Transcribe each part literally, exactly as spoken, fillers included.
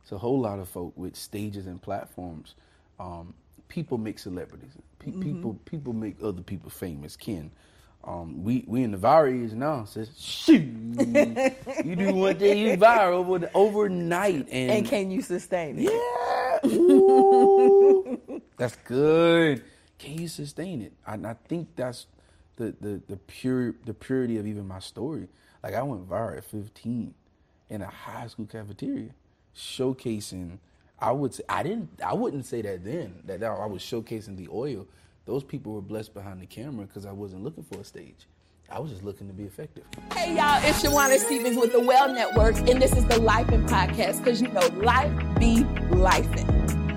It's a whole lot of folk with stages and platforms. Um, people make celebrities. Pe- mm-hmm. People people make other people famous. Ken, um, we we in the viral age now. Says, shoot, you do one day, you viral over the, overnight, and and can you sustain it? Yeah, ooh, that's good. Can you sustain it? I, I think that's the the the pure the purity of even my story. Like I went viral at fifteen in a high school cafeteria, showcasing. I would say I didn't. I wouldn't say that then. That I was showcasing the oil. Those people were blessed behind the camera because I wasn't looking for a stage. I was just looking to be effective. Hey y'all, it's Shawana Stevens with the Well Network, and this is the Life in Podcast because you know life be lifing.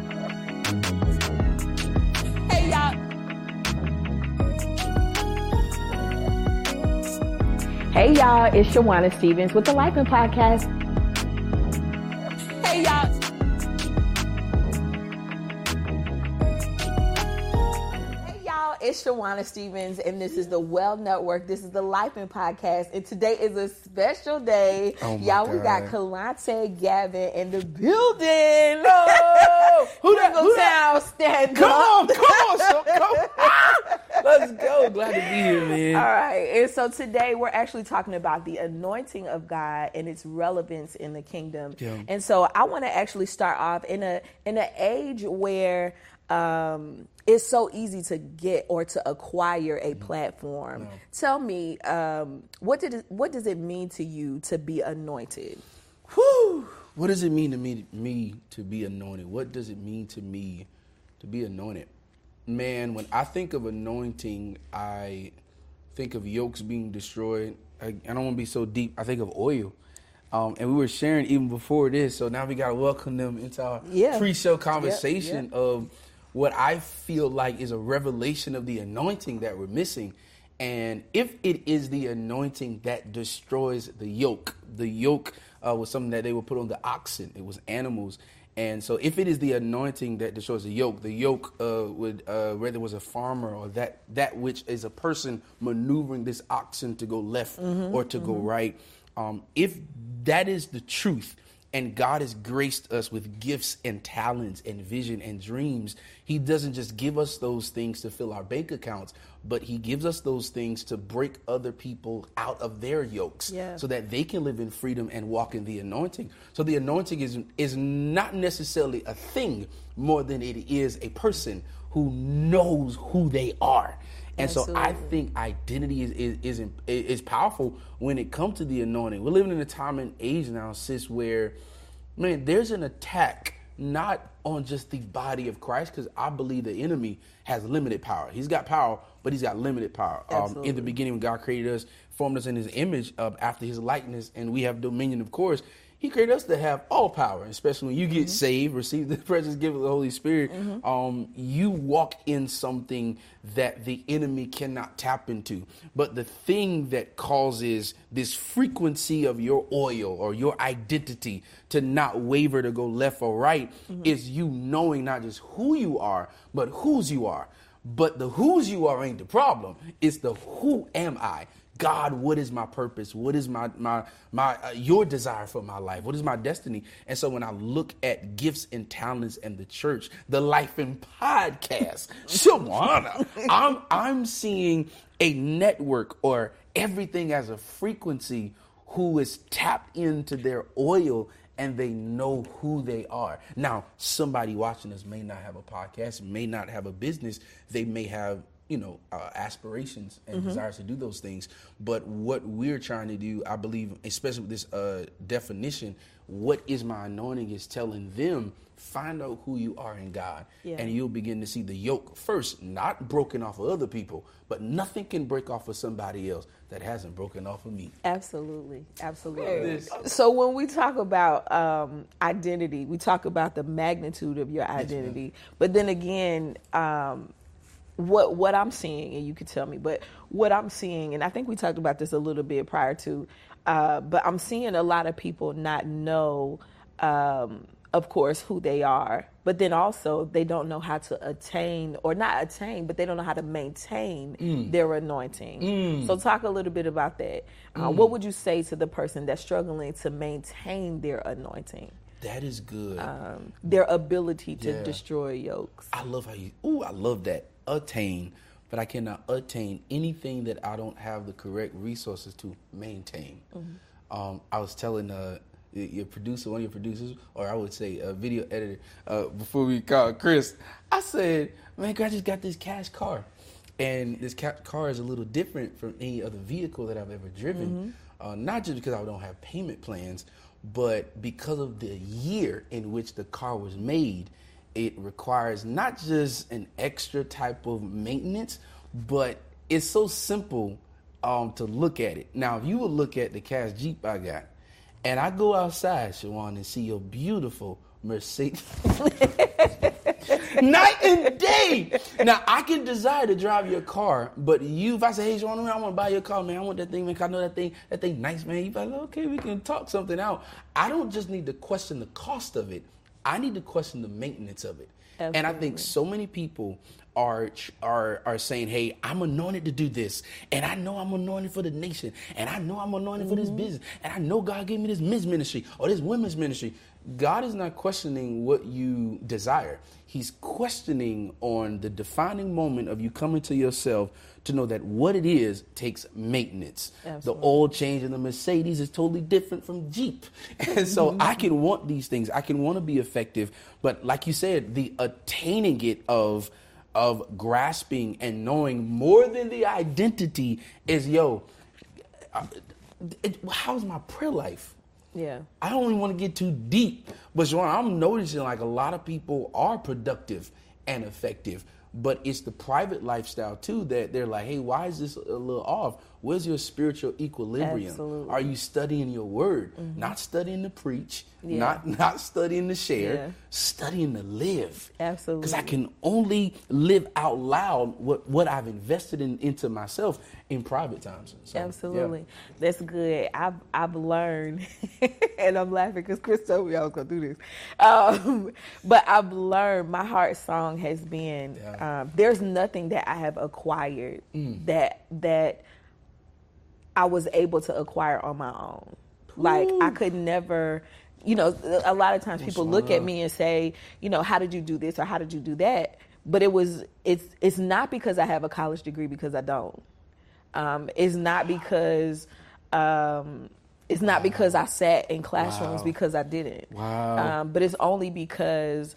Hey y'all. Hey y'all, it's Shawana Stevens with the Life in Podcast. Hey y'all. It's Shawana Stevens, and this is the Well Network. This is the Life in Podcast, and today is a special day. Oh my Y'all, God. we got Kalante Gavin in the building. Oh, who that? Single Who that? Town, stand Come up. on, come on, so, come on. Let's go. Glad to be here, man. All right, and so today we're actually talking about the anointing of God and its relevance in the kingdom. Yeah. And so I want to actually start off in a in an age where um, it's so easy to get or to acquire a platform. No. Tell me, um, what did it, what does it mean to you to be anointed? Whew. What does it mean to me, me to be anointed? What does it mean to me to be anointed? Man, when I think of anointing, I think of yokes being destroyed. I, I don't want to be so deep. I think of oil. Um, and we were sharing even before this, so now we got to welcome them into our Yeah. pre-show conversation Yep, yep. of what I feel like is a revelation of the anointing that we're missing. And if it is the anointing that destroys the yoke, the yoke uh, was something that they would put on the oxen. It was animals. And so if it is the anointing that destroys the yoke, the yoke uh, would, uh, whether it was a farmer or that that which is a person maneuvering this oxen to go left mm-hmm, or to mm-hmm. go right, um, if that is the truth, and God has graced us with gifts and talents and vision and dreams, he doesn't just give us those things to fill our bank accounts, but he gives us those things to break other people out of their yokes yeah. so that they can live in freedom and walk in the anointing. So the anointing is is not necessarily a thing more than it is a person who knows who they are. And Absolutely. so I think identity is, is is is powerful when it comes to the anointing. We're living in a time and age now, sis, where, man, there's an attack not on just the body of Christ, because I believe the enemy has limited power. He's got power, but he's got limited power. Um, in the beginning, when God created us, formed us in his image, uh, after his likeness, and we have dominion, of course, he created us to have all power, especially when you get mm-hmm. saved, receive the precious gift of the Holy Spirit. Mm-hmm. Um, you walk in something that the enemy cannot tap into. But the thing that causes this frequency of your oil or your identity to not waver, to go left or right, mm-hmm. is you knowing not just who you are, but whose you are. But the whose you are ain't the problem. It's the who am I? God, what is my purpose? What is my my my uh, your desire for my life? What is my destiny? And so when I look at gifts and talents and the church, the Life in Podcast, Shawana, I'm I'm seeing a network or everything as a frequency who is tapped into their oil and they know who they are. Now, somebody watching us may not have a podcast, may not have a business. They may have, you know, uh, aspirations and mm-hmm. desires to do those things. But what we're trying to do, I believe, especially with this uh, definition, what is my anointing, is telling them, find out who you are in God. Yeah. And you'll begin to see the yoke first, not broken off of other people, but nothing can break off of somebody else that hasn't broken off of me. Absolutely. Absolutely. So when we talk about um, identity, we talk about the magnitude of your identity. Yes, but then again, um, What what I'm seeing, and you can tell me, but what I'm seeing, and I think we talked about this a little bit prior to, uh, but I'm seeing a lot of people not know, um, of course, who they are, but then also they don't know how to attain, or not attain, but they don't know how to maintain mm. their anointing. Mm. So talk a little bit about that. Uh, mm. What would you say to the person that's struggling to maintain their anointing? That is good. Um, their ability to yeah. destroy yokes. I love how you, ooh, I love that. Attain, but I cannot attain anything that I don't have the correct resources to maintain. Mm-hmm. Um, I was telling uh, your producer, one of your producers, or I would say a video editor, uh, before we called Chris, I said, man, I just got this cash car. And this ca- car is a little different from any other vehicle that I've ever driven. Mm-hmm. Uh, not just because I don't have payment plans, but because of the year in which the car was made, it requires not just an extra type of maintenance, but it's so simple um, to look at it. Now, if you would look at the cash Jeep I got, and I go outside, Shawan, and see your beautiful Mercedes. Night and day. Now, I can desire to drive your car, but you, if I say, hey, Shawan, I want to buy your car, man, I want that thing, man, 'cause I know that thing, that thing nice, man. You be like, okay, we can talk something out. I don't just need to question the cost of it. I need to question the maintenance of it. Absolutely. And I think so many people are are are saying, hey, I'm anointed to do this, and I know I'm anointed for the nation, and I know I'm anointed mm-hmm. for this business, and I know God gave me this men's ministry or this women's ministry. God is not questioning what you desire. He's questioning on the defining moment of you coming to yourself to know that what it is takes maintenance. Absolutely. The oil change in the Mercedes is totally different from Jeep. And so I can want these things. I can want to be effective. But like you said, the attaining it of of grasping and knowing more than the identity is, yo, it, how's my prayer life? Yeah. I don't even want to get too deep, but Shawan, I'm noticing like a lot of people are productive and effective, but it's the private lifestyle too that they're like, hey, why is this a little off? Where's your spiritual equilibrium? Absolutely. Are you studying your word? Mm-hmm. Not studying to preach, yeah. not not studying to share, yeah. studying to live. Absolutely. Because I can only live out loud what, what I've invested in into myself in private times. So, Absolutely. Yeah. That's good. I've I've learned, and I'm laughing because Chris told me I was going to do this. Um, but I've learned, my heart song has been, yeah. um, there's nothing that I have acquired mm. that that I was able to acquire on my own. Ooh. Like, I could never, you know, a lot of times people look at me and say, you know, how did you do this or how did you do that? But it was, it's it's not because I have a college degree, because I don't. Um, it's not because, um, it's not wow. because I sat in classrooms, wow. because I didn't. Wow. Um, but it's only because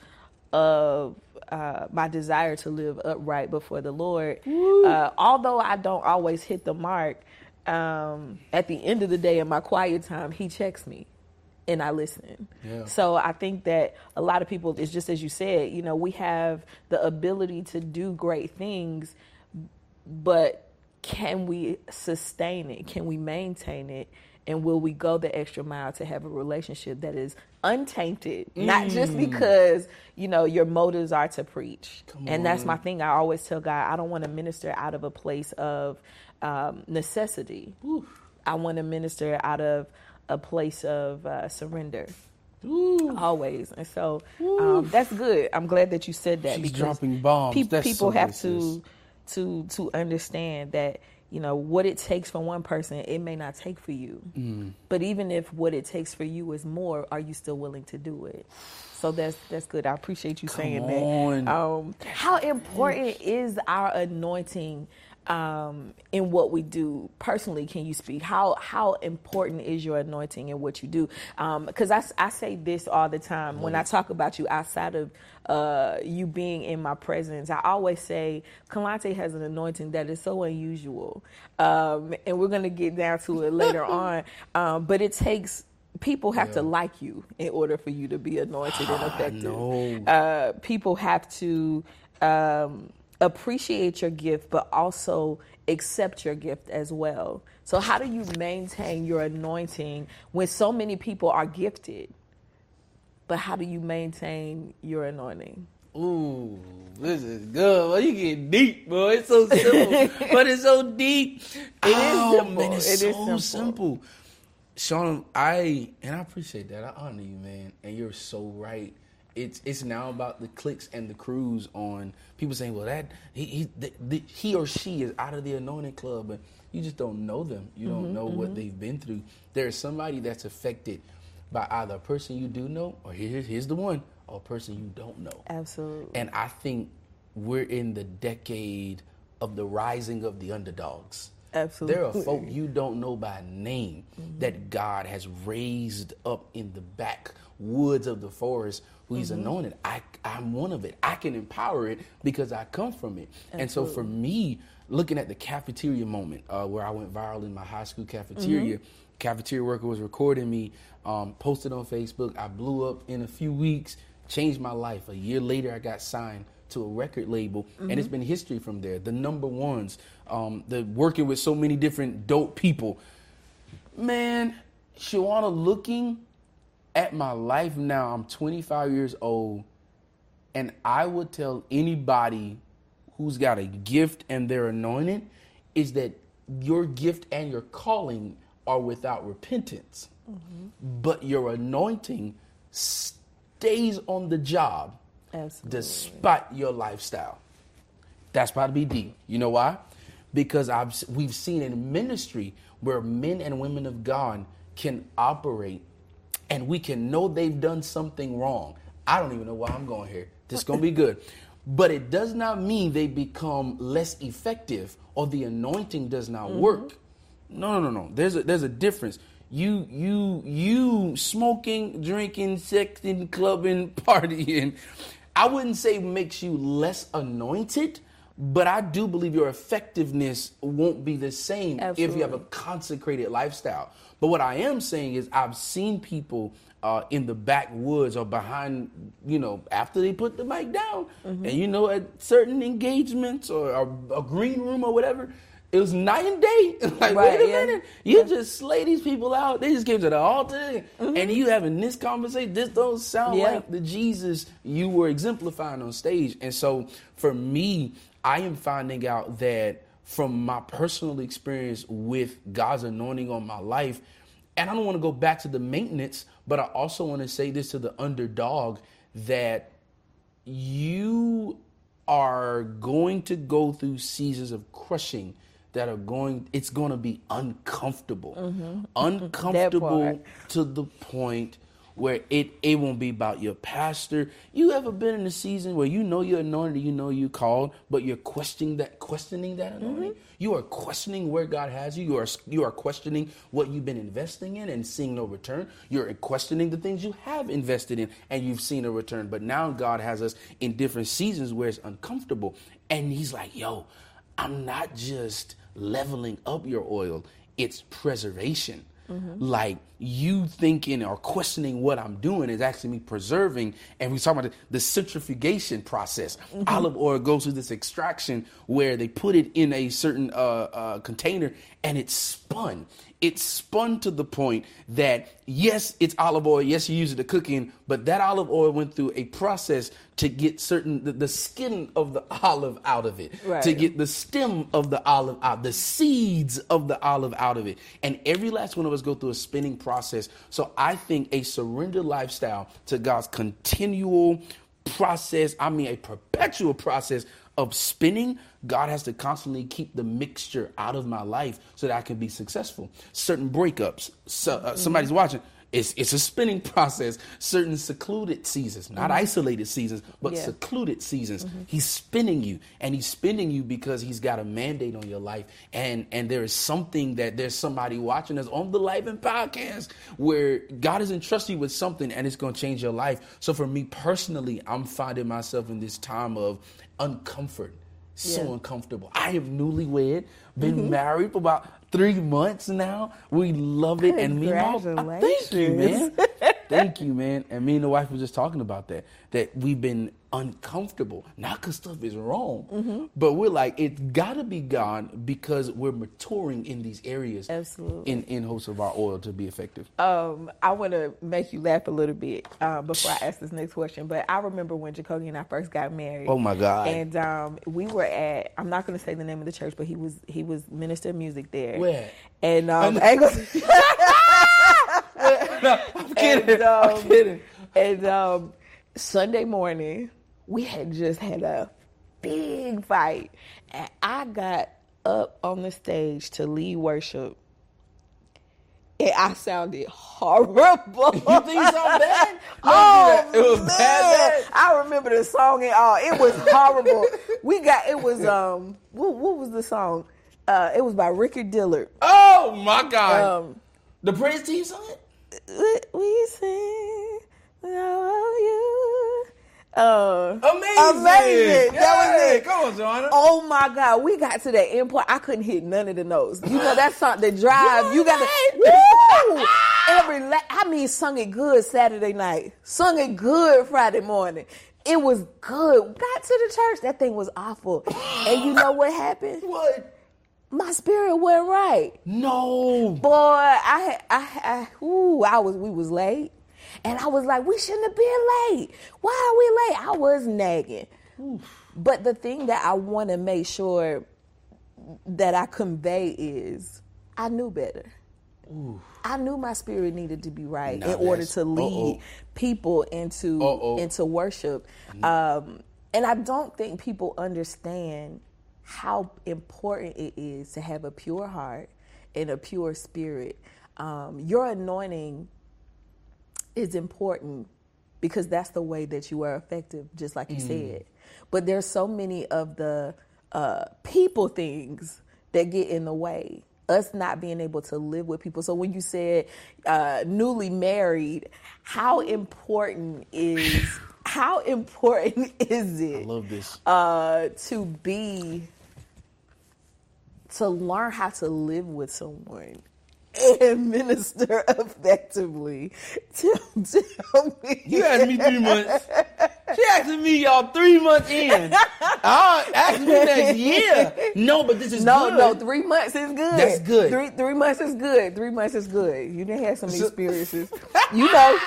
of uh, my desire to live upright before the Lord. Uh, although I don't always hit the mark, Um, at the end of the day, in my quiet time, he checks me and I listen. Yeah. So I think that a lot of people, it's just as you said, you know, we have the ability to do great things, but can we sustain it? Can we maintain it? And will we go the extra mile to have a relationship that is untainted? Mm. Not just because, you know, your motives are to preach. Come and on. That's my thing. I always tell God, I don't want to minister out of a place of um, necessity. Ooh. I want to minister out of a place of uh, surrender. Ooh. Always. And so um, that's good. I'm glad that you said that. She's because dropping bombs. Pe- that's people so have to, to, to understand that, you know, what it takes for one person, it may not take for you. Mm. But even if what it takes for you is more, are you still willing to do it? So that's that's good. I appreciate you Come saying on. that. Um, how important is our anointing um, in what we do? Personally, can you speak? How how important is your anointing in what you do? Because um, I, I say this all the time. When I talk about you outside of uh, you being in my presence, I always say Kalante has an anointing that is so unusual. Um, and we're going to get down to it later on. Um, but it takes... People have yeah. to like you in order for you to be anointed and effective. Uh, people have to um, appreciate your gift, but also accept your gift as well. So how do you maintain your anointing when so many people are gifted? But how do you maintain your anointing? Ooh, this is good. Boy, you get deep, boy. It's so simple, but it's so deep. It oh, is simple. Man, it's it so is simple. simple. Shawn, I and I appreciate that. I honor you, man. And you're so right. It's it's now about the clicks and the crews on people saying, well, that he he, the, the, he or she is out of the anointing club, but you just don't know them. You don't mm-hmm, know mm-hmm. what they've been through. There's somebody that's affected by either a person you do know, or here's, here's the one, or a person you don't know. Absolutely. And I think we're in the decade of the rising of the underdogs. Absolutely. There are folk you don't know by name mm-hmm. that God has raised up in the backwoods of the forest who he's mm-hmm. anointed. I, I'm one of it. I can empower it because I come from it. Absolutely. And so for me, looking at the cafeteria moment uh, where I went viral in my high school cafeteria, mm-hmm. cafeteria worker was recording me, um, posted on Facebook. I blew up in a few weeks, changed my life. A year later, I got signed to a record label, mm-hmm. and it's been history from there. The number ones, um, the working with so many different dope people. Man, Shawana, looking at my life now, I'm twenty-five years old, and I would tell anybody who's got a gift and they're anointed is that your gift and your calling are without repentance, mm-hmm. but your anointing stays on the job. Absolutely. Despite your lifestyle. That's about to be deep. You know why? Because I've we've seen in ministry where men and women of God can operate and we can know they've done something wrong. I don't even know why I'm going here. This is going to be good. But it does not mean they become less effective or the anointing does not mm-hmm. work. No, no, no, no. There's a, there's a difference. You, you, you smoking, drinking, sexing, clubbing, partying, I wouldn't say makes you less anointed, but I do believe your effectiveness won't be the same Absolutely. If you have a consecrated lifestyle. But what I am saying is I've seen people uh, in the backwoods or behind, you know, after they put the mic down, mm-hmm. and, you know, at certain engagements or, or a green room or whatever, it was night and day. Like, right, wait a yeah. minute. You yeah. just slay these people out. They just came to the altar mm-hmm. and you having this conversation. This don't sound yeah. like the Jesus you were exemplifying on stage. And so for me, I am finding out that from my personal experience with God's anointing on my life, and I don't want to go back to the maintenance, but I also want to say this to the underdog, that you are going to go through seasons of crushing that are going, it's going to be uncomfortable. Mm-hmm. Uncomfortable to the point where it, it won't be about your pastor. You ever been in a season where you know you're anointed, you know you're called, but you're questioning that, questioning that anointing? Mm-hmm. You are questioning where God has you. You are, you are questioning what you've been investing in and seeing no return. You're questioning the things you have invested in and you've seen a return. But now God has us in different seasons where it's uncomfortable. And he's like, yo, I'm not just leveling up your oil, it's preservation. Mm-hmm. Like you thinking or questioning what I'm doing is actually me preserving. And we talk about the, the centrifugation process. Mm-hmm. Olive oil goes through this extraction where they put it in a certain uh, uh, container and it's spun. It's spun to the point that, yes, it's olive oil. Yes, you use it to cook in, but that olive oil went through a process to get certain, the, the skin of the olive out of it, right. to get the stem of the olive out, the seeds of the olive out of it. And every last one of us go through a spinning process. So I think a surrendered lifestyle to God's continual process, I mean a perpetual process of spinning, God has to constantly keep the mixture out of my life so that I can be successful. Certain breakups, so, uh, mm-hmm. somebody's watching, it's it's a spinning process. Certain secluded seasons, not mm-hmm. isolated seasons, but yeah. secluded seasons. Mm-hmm. He's spinning you, and he's spinning you because he's got a mandate on your life. And and there is something that there's somebody watching us on the Life and Podcast where God has entrusted you with something and it's going to change your life. So for me personally, I'm finding myself in this time of uncomfort. So yeah. uncomfortable. I am newlywed, been mm-hmm. married for about three months now. We love it. And me and my, thank you, man. Thank you, man. And me and the wife were just talking about that, that we've been uncomfortable, not because stuff is wrong, mm-hmm. but we're like, it's got to be gone because we're maturing in these areas. Absolutely. In, in hopes of our oil to be effective. Um, I want to make you laugh a little bit uh, before I ask this next question, but I remember when Jacoby and I first got married. Oh my God. And um, we were at, I'm not going to say the name of the church, but he was he was minister of music there. Where? And um, I no, I'm kidding. And, um, I'm kidding. And um, Sunday morning, we had just had a big fight. And I got up on the stage to lead worship. and I sounded horrible. You think you sound bad? Oh, it was man. bad, bad. I remember the song and all. It was horrible. We got, it was, um, what, what was the song? Uh, it was by Ricky Dillard. Oh, my God. Um, the praise team song? We, we sing, I love you. Uh, amazing. Amazing. Yeah. That was it. Come on, Joanna. Oh my God. We got to that end point. I couldn't hit none of the notes. You know, that song, the drive, you got to, woo! Every, la- I mean, sung it good Saturday night. Sung it good Friday morning. It was good. Got to the church. That thing was awful. And you know what happened? What? My spirit went right. No. Boy, I, I, I, ooh, I was, we was late. And I was like, we shouldn't have been late. Why are we late? I was nagging. Oof. But the thing that I want to make sure that I convey is I knew better. Oof. I knew my spirit needed to be right now in order to lead uh-oh. people into uh-oh. into worship. Um, and I don't think people understand how important it is to have a pure heart and a pure spirit. Um, your anointing is important because that's the way that you are effective, just like you mm. said. But there's so many of the uh, people things that get in the way, us not being able to live with people. So when you said uh, newly married, how important is how important is it? I love this. Uh, to be to learn how to live with someone and minister effectively. Tell, tell me. You asked me three months. She asking me y'all three months in. I asked me next year. No, but this is no, good. No, no, three months is good. That's good. Three three months is good. Three months is good. You didn't have some experiences. You know.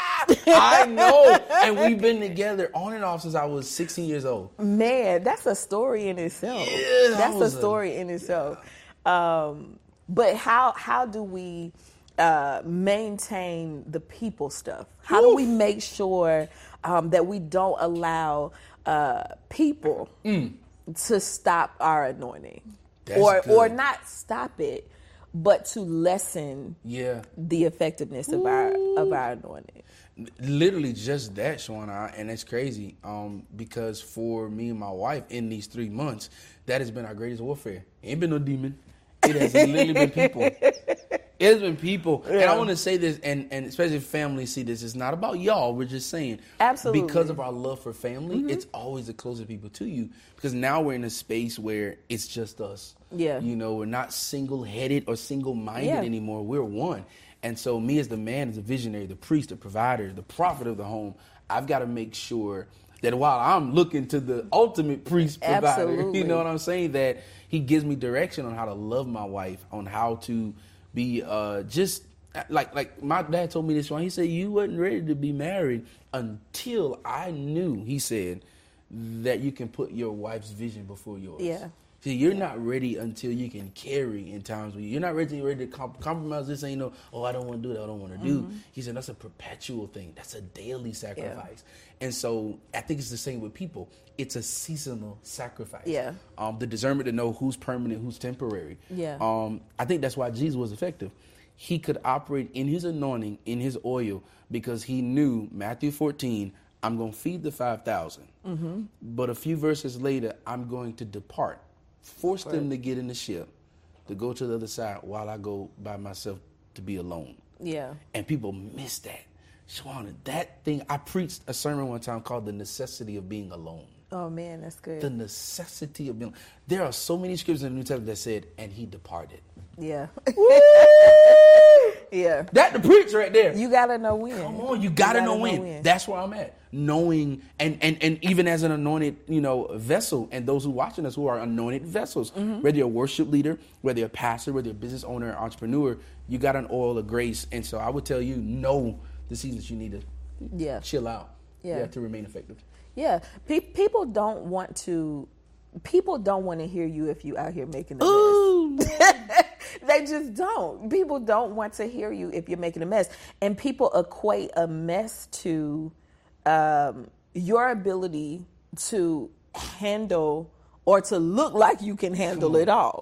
I know. And we've been together on and off since I was sixteen years old. Man, that's a story in itself. Yeah, that's a story a, in itself. Yeah. Um, But how how do we uh, maintain the people stuff? How Oof. do we make sure um, that we don't allow uh, people mm. to stop our anointing, That's or good. or not stop it, but to lessen yeah. the effectiveness of Ooh. our of our anointing? Literally just that, Shawana, and it's crazy um, because for me and my wife in these three months, that has been our greatest warfare. Ain't been no demon. It has literally been people. It has been people. Yeah. And I want to say this, and, and especially if families see this, it's not about y'all. We're just saying. Absolutely. Because of our love for family, mm-hmm. it's always the closest people to you. Because now we're in a space where it's just us. Yeah. You know, we're not single-headed or single-minded yeah. anymore. We're one. And so me as the man, as the visionary, the priest, the provider, the prophet of the home, I've got to make sure that while I'm looking to the ultimate priest provider, Absolutely. you know what I'm saying, that he gives me direction on how to love my wife, on how to be uh, just like like my dad told me this one. He said, you wasn't ready to be married until I knew, he said, that you can put your wife's vision before yours. Yeah. See, you're yeah. not ready until you can carry in times when you're not ready, ready to comp- compromise. This ain't no, oh, I don't want to do that. I don't want to do. Mm-hmm. He said, that's a perpetual thing. That's a daily sacrifice. Yeah. And so I think it's the same with people. It's a seasonal sacrifice. Yeah. Um, the discernment to know who's permanent, who's temporary. Yeah. Um, I think that's why Jesus was effective. He could operate in his anointing, in his oil, because he knew, Matthew fourteen, I'm going to feed the five thousand. Mm-hmm. But a few verses later, I'm going to depart. Force right. them to get in the ship, to go to the other side while I go by myself to be alone. Yeah. And people miss that. Shawana, that thing, I preached a sermon one time called The Necessity of Being Alone. Oh, man, that's good. The necessity of being alone. There are so many scriptures in the New Testament that said, and he departed. Yeah. Yeah. That the preach right there. You got to know when. Come on, you got to know, know when. when. That's where I'm at. Knowing, and, and, and even as an anointed, you know, vessel, and those who are watching us who are anointed vessels, mm-hmm. whether you're a worship leader, whether you're a pastor, whether you're a business owner, entrepreneur, you got an oil of grace. And so I would tell you, know the seasons you need to yeah. chill out yeah. yeah, to remain effective. Yeah. Pe- people don't want to, people don't want to hear you if you out here making a mess. They just don't. People don't want to hear you if you're making a mess. And people equate a mess to um, your ability to handle or to look like you can handle it all.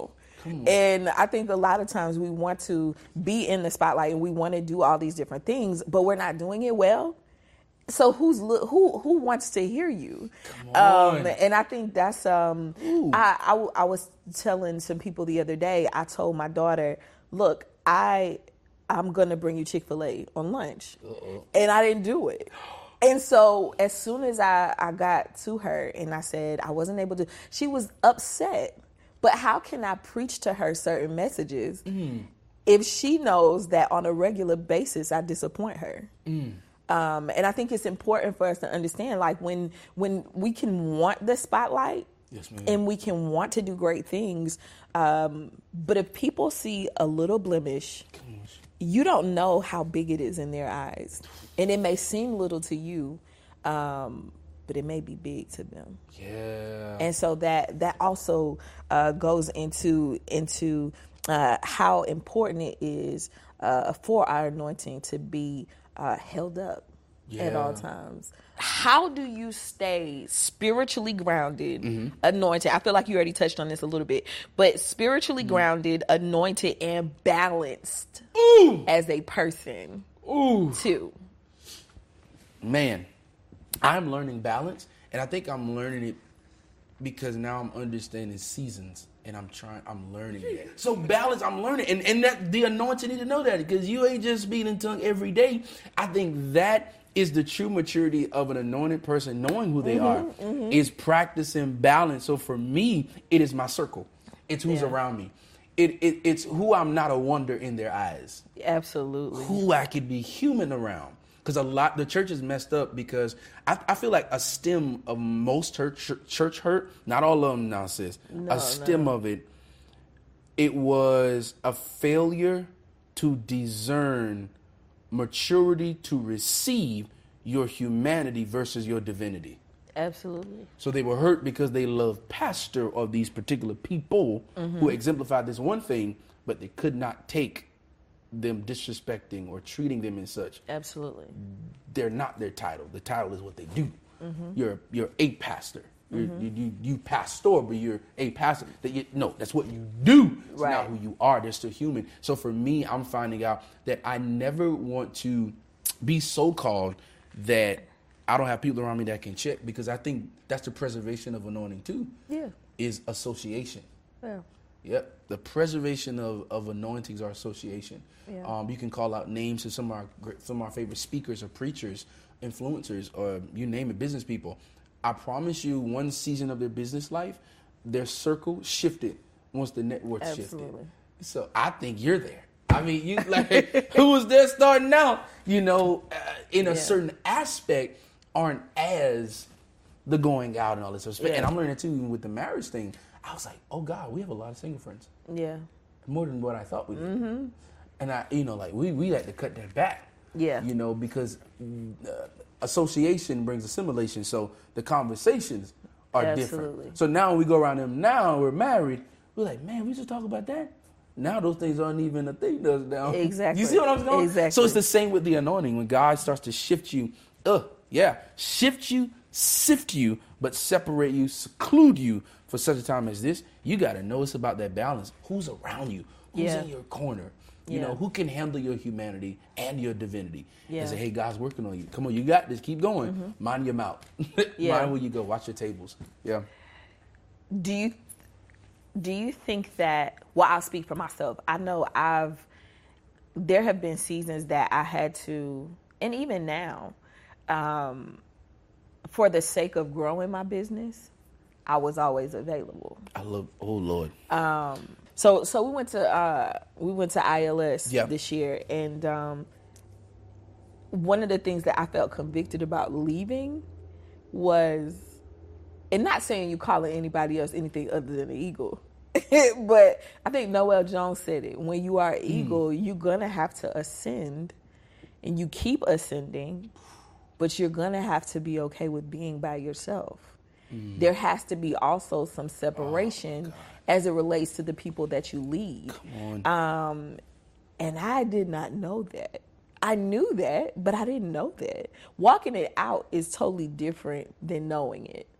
And I think a lot of times we want to be in the spotlight and we want to do all these different things, but we're not doing it well. So who's who who wants to hear you? Um, and I think that's um, I, I I was telling some people the other day. I told my daughter, "Look, I I'm gonna bring you Chick-fil-A on lunch," Uh-oh. and I didn't do it. And so as soon as I, I got to her and I said I wasn't able to, she was upset. But how can I preach to her certain messages mm. if she knows that on a regular basis I disappoint her? Mm. Um, and I think it's important for us to understand, like, when when we can want the spotlight, yes, and we can want to do great things, um, but if people see a little blemish, you don't know how big it is in their eyes. And it may seem little to you, um, but it may be big to them. Yeah. And so that that also uh, goes into into uh, how important it is uh, for our anointing to be uh, held up yeah. at all times. How do you stay spiritually grounded, mm-hmm. anointed? I feel like you already touched on this a little bit, but spiritually mm-hmm. grounded, anointed, and balanced Ooh. As a person Ooh. Too. Man, I'm learning balance, and I think I'm learning it because now I'm understanding seasons, and I'm trying, I'm learning that. So balance, I'm learning, and, and that the anointed need to know that, because you ain't just speaking in tongue every day. I think that is the true maturity of an anointed person, knowing who they mm-hmm, are, mm-hmm. is practicing balance. So for me, it is my circle. It's who's yeah. around me. It, it It's who I'm not a wonder in their eyes. Absolutely. Who I could be human around. Because a lot, the church is messed up because I, I feel like a stem of most church, church hurt, not all of them now, sis, no, a stem no. of it, it was a failure to discern maturity to receive your humanity versus your divinity. Absolutely. So they were hurt because they loved pastor of these particular people mm-hmm. who exemplified this one thing, but they could not take them disrespecting or treating them in such. Absolutely. They're not their title. The title is what they do. Mm-hmm. You're you're a pastor. You're, mm-hmm. you, you you pastor, but you're a pastor. That you, no, that's what you do. It's right. not who you are. They're still human. So for me, I'm finding out that I never want to be so called that I don't have people around me that can check, because I think that's the preservation of anointing too. Yeah. Is association. Yeah. Yep. The preservation of, of anointings are association. Yeah. Um, you can call out names of some of our some of our favorite speakers or preachers, influencers, or you name it, business people. I promise you, one season of their business life, their circle shifted once the network Absolutely. shifted. So I think you're there. I mean, you like who was there starting out? You know, uh, in a yeah. certain aspect, aren't as the going out and all this stuff. Yeah. And I'm learning too with the marriage thing. I was like, oh God, we have a lot of single friends. Yeah. More than what I thought we did. Mm-hmm. And I, you know, like we, we like to cut that back. Yeah. You know, because uh, association brings assimilation. So the conversations are Absolutely. different. So now when we go around them now, we're married, we're like, man, we just talk about that. Now those things aren't even a thing to us now. Exactly. You see what I'm saying? Exactly. So it's the same with the anointing. When God starts to shift you, uh, yeah, shift you, sift you, but separate you, seclude you for such a time as this, you got to know it's about that balance. Who's around you? Who's yeah. in your corner? You yeah. know, who can handle your humanity and your divinity? Yeah. And say, hey, God's working on you. Come on, you got this. Keep going. Mm-hmm. Mind your mouth. yeah. Mind where you go. Watch your tables. Yeah. Do you do you think that, well, I'll speak for myself. I know I've, there have been seasons that I had to, and even now, um, for the sake of growing my business, I was always available. I love, oh Lord. Um, so so we went to uh, we went to I L S yep. this year, and um, one of the things that I felt convicted about leaving was, and not saying you calling anybody else anything other than an eagle, but I think Noel Jones said it. When you are an eagle, mm. you're gonna have to ascend, and you keep ascending, but you're gonna have to be okay with being by yourself. Mm. There has to be also some separation oh, as it relates to the people that you lead. Come on. Um, and I did not know that. I knew that, but I didn't know that. Walking it out is totally different than knowing it.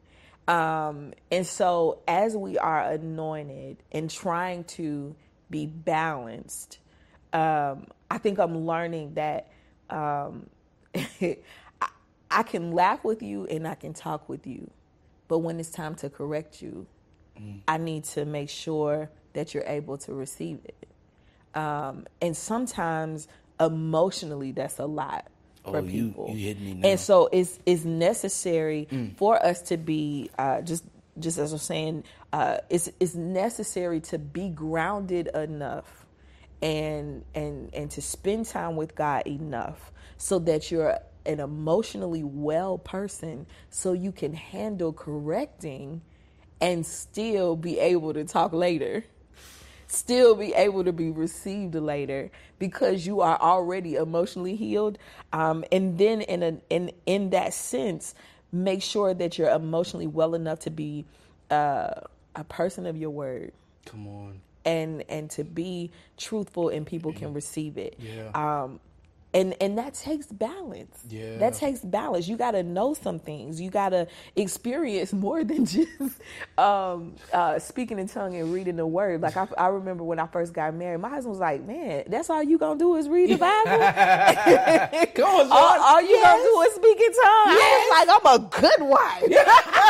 Um, and so as we are anointed and trying to be balanced, um, I think I'm learning that um, I, I can laugh with you and I can talk with you. But when it's time to correct you, mm. I need to make sure that you're able to receive it. Um, and sometimes emotionally, that's a lot for oh, people. You, you hit me now. And so it's it's necessary mm. for us to be uh, just just as I'm saying, uh, it's it's necessary to be grounded enough and and and to spend time with God enough so that you're an emotionally well person, so you can handle correcting and still be able to talk later. Still be able to be received later because you are already emotionally healed. Um, and then in a, in in that sense, make sure that you're emotionally well enough to be uh, a person of your word. Come on. And and to be truthful and people can receive it. Yeah. Um, And and that takes balance. Yeah. That takes balance. You got to know some things. You got to experience more than just um, uh, speaking in tongue and reading the word. Like I, I remember when I first got married, my husband was like, "Man, that's all you gonna do is read the Bible? Come on, all, all you yes. gonna do is speak in tongue?" Yes. I was like, "I'm a good wife."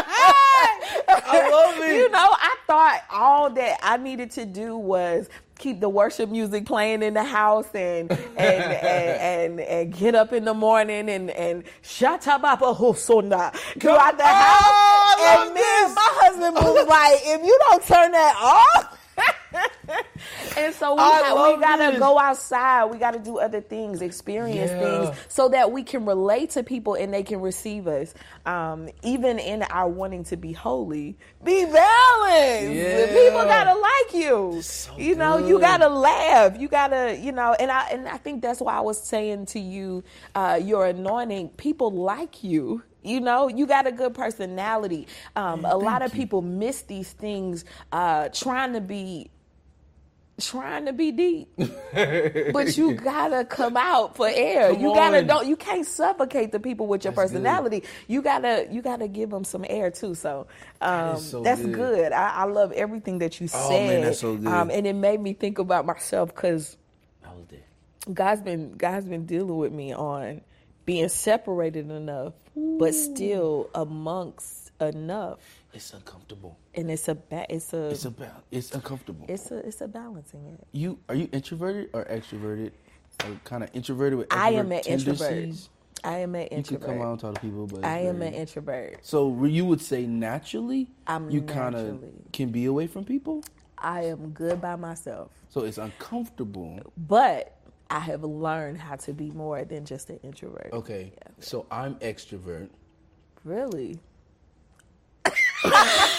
I love it. You know, I thought all that I needed to do was keep the worship music playing in the house and and and, and, and get up in the morning and and shatababa hosona throughout the house. Oh, and then my husband was like, "If you don't turn that off." And so we, ha- we gotta this. go outside. We gotta do other things, experience yeah. things, so that we can relate to people and they can receive us. Um, even in our wanting to be holy, be balanced. Yeah. People gotta like you. So you know, good. you gotta laugh. You gotta, you know, and I and I think that's why I was saying to you, uh, your anointing. People like you. You know, you got a good personality. Um, Man, a lot of you. people miss these things uh, trying to be trying to be deep. But you gotta come out for air. Come you gotta on. don't you can't suffocate the people with your That's personality. Good. You gotta you gotta give them some air too. So, um, that so that's good. good. I, I love everything that you oh, said. Man, that's so good. Um, and it made me think about myself because I was there. God's been God's been dealing with me on being separated enough, Ooh. But still amongst enough. It's uncomfortable, and it's a ba- it's a it's a ba- it's uncomfortable. It's a it's a balancing it. You are you introverted or extroverted? Or kind of introverted with I am an tendencies? introvert. I am an introvert. You can come out and talk to people, but I am very, an introvert. So you would say naturally, I'm you kind of can be away from people. I am good by myself. So it's uncomfortable, but I have learned how to be more than just an introvert. Okay, yeah. So I'm extrovert. Really? You did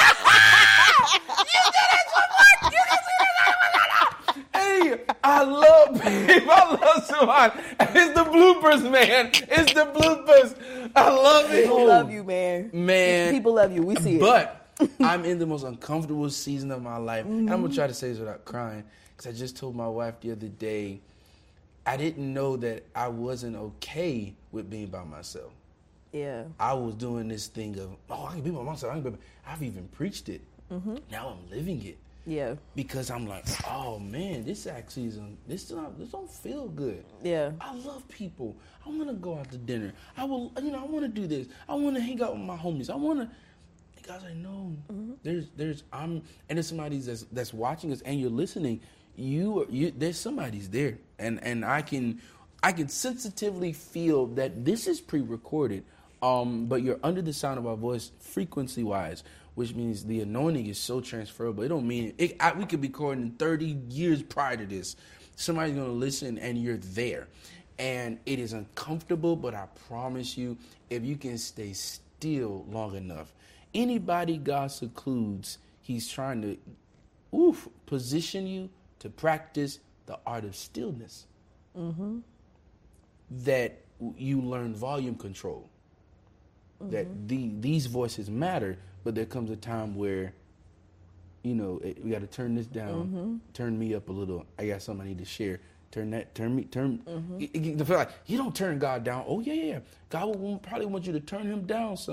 it so much. You can see that. Hey, I love, babe. I love Suhan. It's the bloopers, man. It's the bloopers. I love it. People love you, man. Man, people love you. We see it. But I'm in the most uncomfortable season of my life, mm-hmm. and I'm gonna try to say this without crying, because I just told my wife the other day, I didn't know that I wasn't okay with being by myself. Yeah. I was doing this thing of, oh, I can be by myself. I can be by... I've even preached it. Mm-hmm. Now I'm living it. Yeah. Because I'm like, oh man, this actually is, this not, this don't feel good. Yeah. I love people. I want to go out to dinner. I will, you know, I want to do this. I want to hang out with my homies. I want to. Guys, I know mm-hmm. there's, there's, I'm, and there's somebody that's that's watching us, and you're listening. You, are, you, there's somebody's there, and and I can, I can sensitively feel that this is pre-recorded. Um, but you're under the sound of our voice frequency-wise, which means the anointing is so transferable. It don't mean it, I, we could be recording thirty years prior to this. Somebody's going to listen, and you're there. And it is uncomfortable, but I promise you, if you can stay still long enough, anybody God secludes, he's trying to oof, position you to practice the art of stillness. Mm-hmm. That you learn volume control. Mm-hmm. That the, these voices matter, but there comes a time where, you know, it, we got to turn this down, mm-hmm. turn me up a little. I got something I need to share. Turn that, turn me, turn. Mm-hmm. It, it, it feel like you don't turn God down. Oh yeah, yeah. God will probably want you to turn him down some,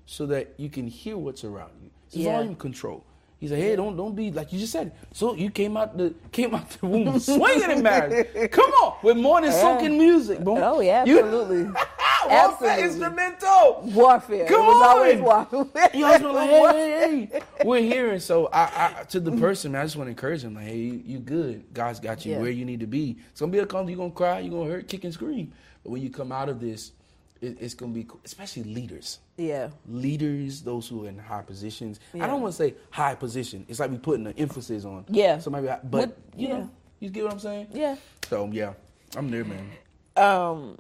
so that you can hear what's around you. It's Yeah. volume control. He's like, hey, don't don't be like you just said. So you came out the came out the womb swinging and married. Come on, with more than soaking music, bro. Oh yeah, absolutely. Warfare Absolutely. instrumental. Warfare. Come it was on. always warfare. You always been like, hey, hey, hey. We're here, and so I, I to the person, man, I just want to encourage him, like, hey, you, you good. God's got you Yeah. where you need to be. It's gonna be a come. You're gonna cry. You're gonna hurt, kick, and scream. But when you come out of this, it, it's gonna be, especially leaders. Yeah. Leaders, those who are in high positions. Yeah. I don't want to say high position. It's like we putting an emphasis on. Yeah. Somebody, but What- you yeah. know, you get what I'm saying? Yeah. So yeah, I'm there, man. Um,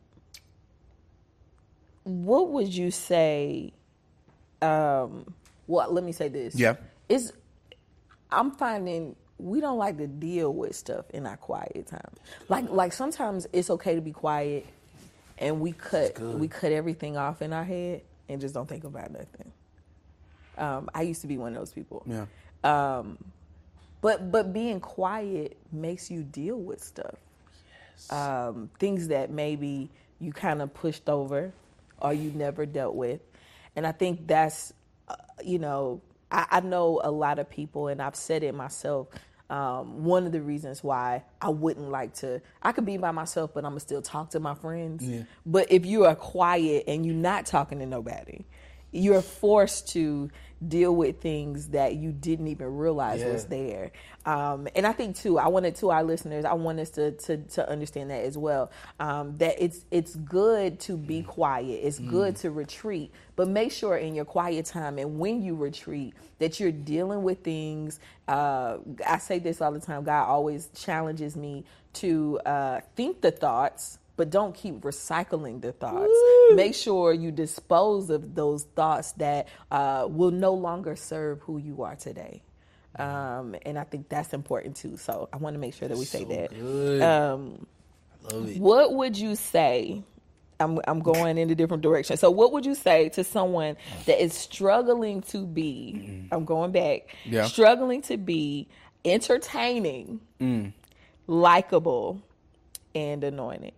what would you say? Um, well, let me say this. Yeah. It's, I'm finding we don't like to deal with stuff in our quiet time. Like, like sometimes it's okay to be quiet, and we cut we cut everything off in our head and just don't think about nothing. Um, I used to be one of those people. Yeah. Um, but but being quiet makes you deal with stuff. Yes. Um, things that maybe you kind of pushed over or you never dealt with. And I think that's, uh, you know, I, I know a lot of people, and I've said it myself, um, one of the reasons why I wouldn't like to, I could be by myself, but I'm going to still talk to my friends. Yeah. But if you are quiet and you're not talking to nobody, you're forced to deal with things that you didn't even realize Yeah. was there. Um, and I think too, I wanted to our listeners, I want us to to, to understand that as well. Um, that it's it's good to be quiet. It's Mm. good to retreat, but make sure in your quiet time and when you retreat that you're dealing with things. Uh, I say this all the time. God always challenges me to uh, think the thoughts, but don't keep recycling the thoughts. Woo. Make sure you dispose of those thoughts that uh, will no longer serve who you are today. Um, and I think that's important too. So I want to make sure that we say So that. good. Um, I love it. what would you say? I'm, I'm going in a different direction. So what would you say to someone that is struggling to be, I'm going back, Yeah. struggling to be entertaining, Mm. likable, and anointed?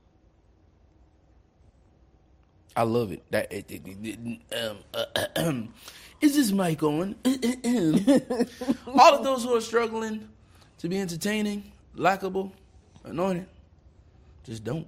I love it. That it, it, it, um, uh, is this mic on? All of those who are struggling to be entertaining, likable, anointed, just don't.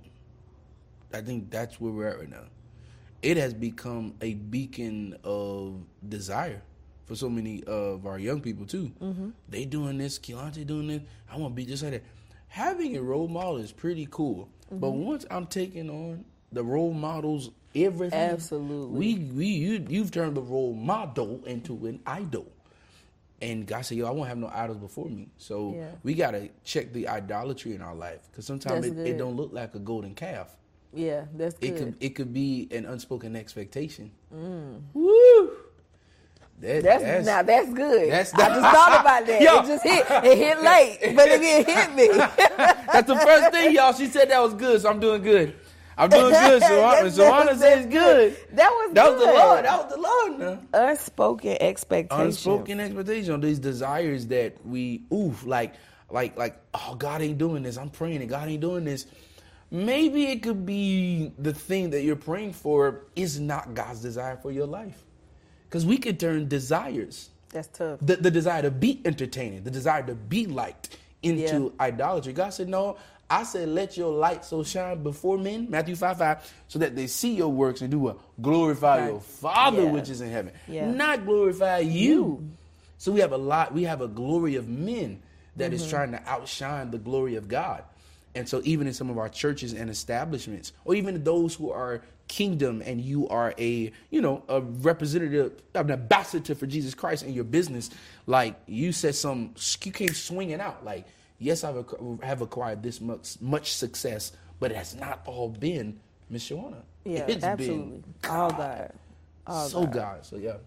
I think that's where we're at right now. It has become a beacon of desire for so many of our young people too. Mm-hmm. They doing this, Keontae doing this. I want to be just like that. Having a role model is pretty cool, mm-hmm. but once I'm taking on the role models, everything, Absolutely. we we you you've turned the role model into an idol. And God said, yo, I won't have no idols before me. So Yeah. we got to check the idolatry in our life. Because sometimes That's it, it good. don't look like a golden calf. Yeah, that's good. It could it could be an unspoken expectation. Mm. Woo! That, That's, now that's good. that's- I just thought about that. Yo. It just hit. It hit late, but it didn't hit me. That's the first thing, y'all. She said that was good, so I'm doing good. I'm doing good. So That's- so Anna that's says good. That was That good. was the Lord. That was the Lord. Now. Unspoken expectation. Unspoken expectation, these desires that we oof like like like oh God ain't doing this. I'm praying and God ain't doing this. Maybe it could be the thing that you're praying for is not God's desire for your life. Because we could turn desires, That's tough. the, the desire to be entertaining, the desire to be liked, into Yeah. idolatry. God said, no, I said, let your light so shine before men, Matthew five five, so that they see your works and do what? Glorify Right. your Father Yeah. which is in heaven. Yeah. Not glorify you. You. So we have a lot, we have a glory of men that is Mm-hmm. trying to outshine the glory of God. And so even in some of our churches and establishments, or even those who are kingdom and you are a, you know, a representative, an ambassador for Jesus Christ in your business, like you said some, you came swinging out. Like, yes, I have acquired this much, much success, but it has not all been Miss Shawana. Yeah, It's absolutely. been All God. All so God. God. So yeah.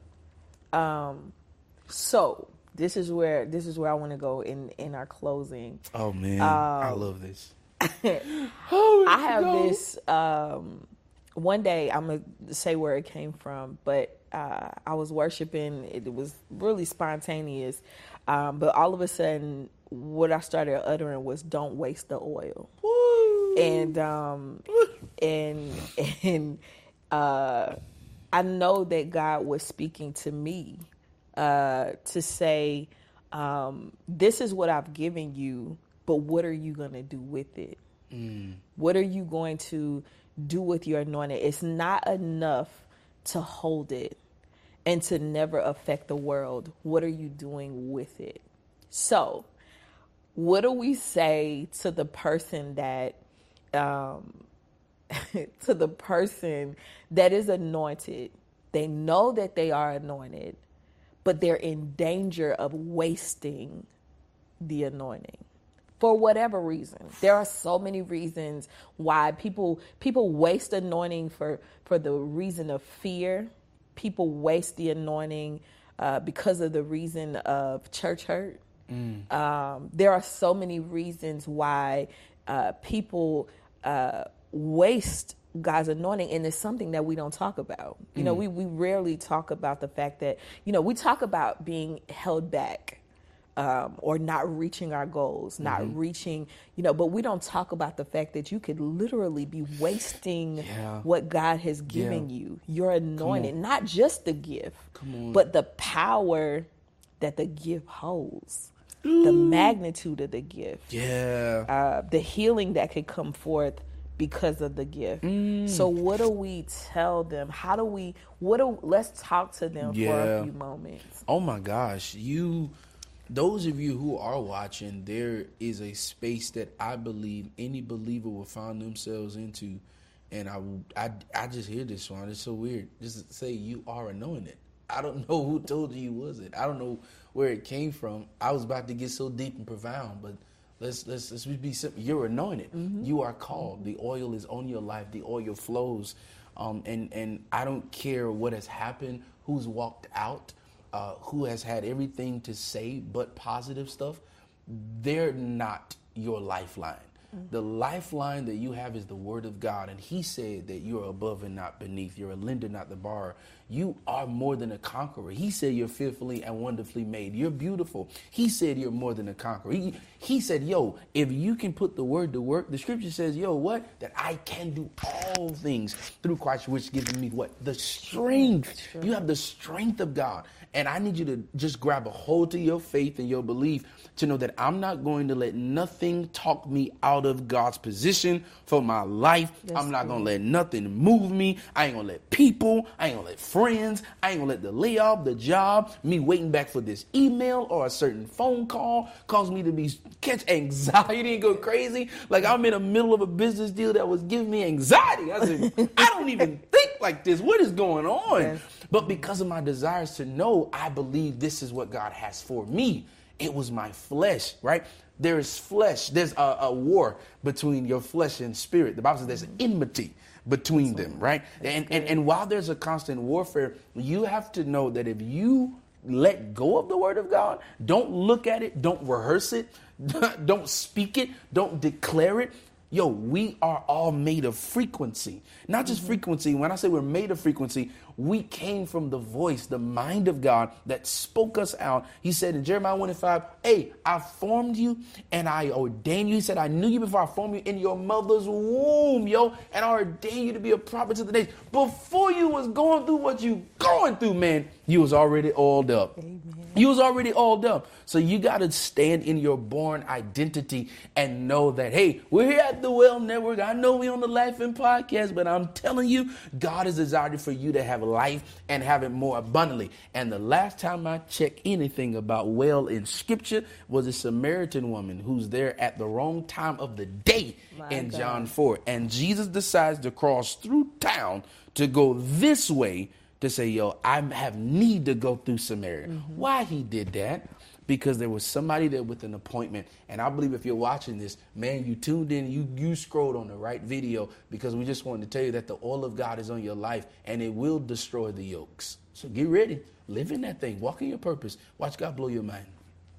Um, so this is where this is where I want to go in in our closing. Oh man, I Um, love this. I have this. Um, one day I'm gonna say where it came from, but uh, I was worshiping. It was really spontaneous, um, but all of a sudden, what I started uttering was, "Don't waste the oil." Woo. And um, and and uh, I know that God was speaking to me uh, to say, um, this is what I've given you, but what are you going to do with it? Mm. What are you going to do with your anointing? It's not enough to hold it and to never affect the world. What are you doing with it? So, what do we say to the person that, um, to the person that is anointed? They know that they are anointed, but they're in danger of wasting the anointing for whatever reason. There are so many reasons why people people waste anointing for, for the reason of fear. People waste the anointing uh, because of the reason of church hurt. Mm. Um, there are so many reasons why uh, people uh, waste God's anointing, and it's something that we don't talk about. You mm. know, we, we rarely talk about the fact that, you know, we talk about being held back um, or not reaching our goals, mm-hmm. not reaching, you know, but we don't talk about the fact that you could literally be wasting yeah. what God has given yeah. you, your anointing, not just the gift, but the power that the gift holds, Ooh. the magnitude of the gift, yeah, uh, the healing that could come forth because of the gift. Mm. So what do we tell them? How do we, what do, let's talk to them yeah. for a few moments. Oh my gosh. You, those of you who are watching, there is a space that I believe any believer will find themselves into. And I, I, I just hear this one. It's so weird. Just to say you are anointed. I don't know who told you you wasn't. I don't know where it came from. I was about to get so deep and profound, but Let's let's let's be simple. You're anointed. Mm-hmm. You are called. The oil is on your life. The oil flows, um, and and I don't care what has happened, who's walked out, uh, who has had everything to say but positive stuff. They're not your lifeline. Mm-hmm. The lifeline that you have is the Word of God, and He said that you are above and not beneath. You're a lender, not the borrower. You are more than a conqueror. He said you're fearfully and wonderfully made. You're beautiful. He said you're more than a conqueror. He, he said, yo, if you can put the word to work, the scripture says, yo, what? That I can do all things through Christ, which gives me what? The strength. Sure. You have the strength of God. And I need you to just grab a hold to your faith and your belief to know that I'm not going to let nothing talk me out of God's position for my life. Yes, I'm not going to let nothing move me. I ain't going to let people, I ain't going to let friends, I ain't going to let the layoff, the job, me waiting back for this email or a certain phone call cause me to be catch anxiety and go crazy. Like I'm in the middle of a business deal that was giving me anxiety. I said, I don't even think like this. What is going on? Yes. But because of my desires to know, I believe this is what God has for me. It was my flesh, right? There is flesh. There's a, a war between your flesh and spirit. The Bible says there's enmity between them, right? And, and and while there's a constant warfare, you have to know that if you let go of the word of God, don't look at it, don't rehearse it, don't speak it, don't declare it. Yo, we are all made of frequency, not just mm-hmm. frequency. When I say we're made of frequency, we came from the voice, the mind of God that spoke us out. He said in Jeremiah one and five, hey, I formed you and I ordained you. He said, I knew you before I formed you in your mother's womb, yo, and I ordained you to be a prophet to the nations. Before you was going through what you going through, man, you was already oiled up. Amen. You was already oiled up. So you got to stand in your born identity and know that, hey, we're here at the Well Network. I know we on the Laughing Podcast, but I'm telling you, God has desired for you to have life and have it more abundantly. And the last time I checked anything about well in scripture was a Samaritan woman who's there at the wrong time of the day My in God. John four. And Jesus decides to cross through town to go this way to say, yo, I have need to go through Samaria. Mm-hmm. Why he did that? Because there was somebody there with an appointment. And I believe if you're watching this, man, you tuned in, you you scrolled on the right video, because we just wanted to tell you that the oil of God is on your life and it will destroy the yokes. So get ready. Live in that thing. Walk in your purpose. Watch God blow your mind.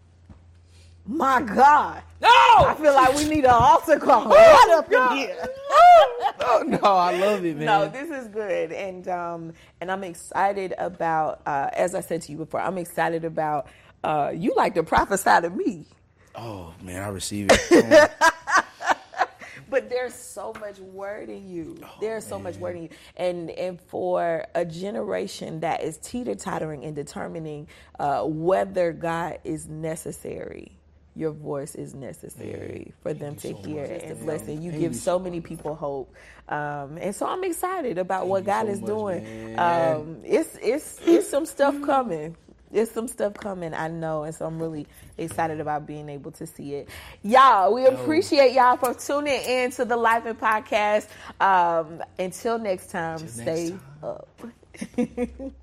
My God. No! I feel like we need an altar call right up in here. Oh, no, I love it, man. No, this is good. And um, and I'm excited about, uh, as I said to you before, I'm excited about, uh, you like to prophesy to me. Oh, man, I receive it. But there's so much word in you. Oh, there's so man. much word in you. And and for a generation that is teeter-tottering and determining uh, whether God is necessary, your voice is necessary yeah. for them Thank to hear so and listen. You Thank give you so many people hope. Um, and so I'm excited about Thank what God so is much, doing. Um, it's it's it's some stuff coming. There's some stuff coming, I know, and so I'm really excited about being able to see it. Y'all, we appreciate y'all for tuning in to the Life and Podcast. Um, until next time, until stay next time. up.